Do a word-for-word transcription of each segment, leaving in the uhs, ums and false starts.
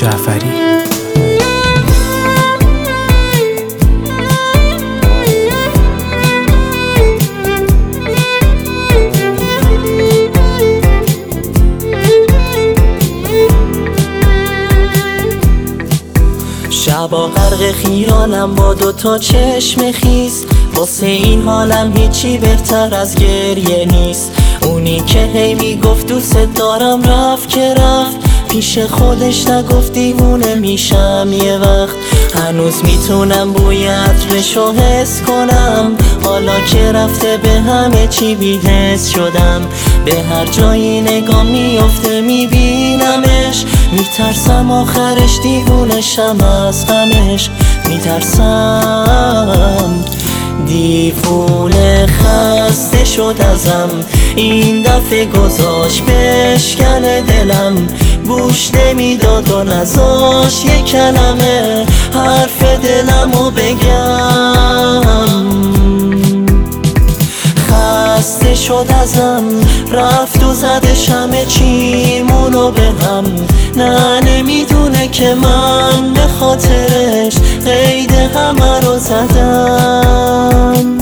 جعفری. شبا غرق خیالم با دوتا چشم خیس، واسه این حالم هیچی بهتر از گریه نیست. اونی که هی میگفت دوست دارم رفت که رفت، پیش خودش نگفت دیوونه میشم یه وقت. هنوز میتونم بوی عطرشو حس کنم، حالا که رفته به همه چی بی‌حس شدم. به هر جایی نگاه میفته میبینمش، میترسم آخرش دیوونشم از غمش. میترسم دیوونه خسته شد ازم، این دفعه گذاشت بشکنه دلم. گوش نمیداد و نذاش یه کلمه حرف دلمو بگم. خسته شد ازم، رفت و زدش همه چیمونو به هم. نه نمیدونه که من به خاطرش قید همه رو زدم.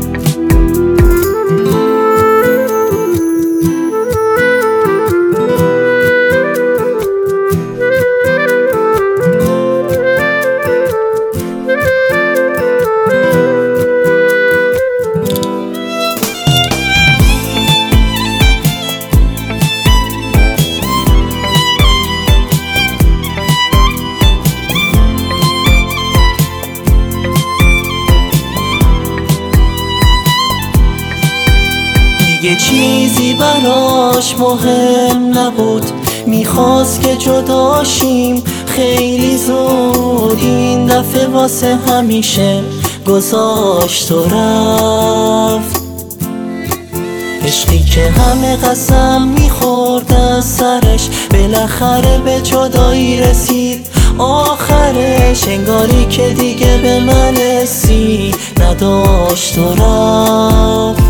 یه چیزی براش مهم نبود، میخواست که جداشیم خیلی زود. این دفعه واسه همیشه گذاشت و رفت. عشقی که همه قسم میخورد از سرش، بالاخره به جدایی رسید آخرش. انگاری که دیگه به من حسی نداشت و رفت.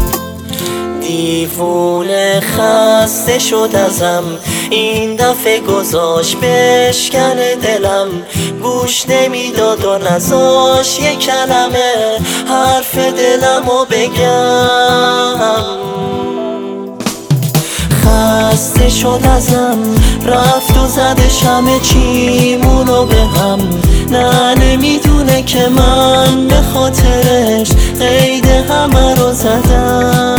دیوونه خسته شد ازم، این دفعه گذاشت بشکنه دلم. گوش نمیداد و نذاش یه کلمه حرف دلمو بگم. خسته شد ازم، رفت و زدش همه چیمونو به هم. نه نمیدونه که من به خاطرش قید همه رو زدم.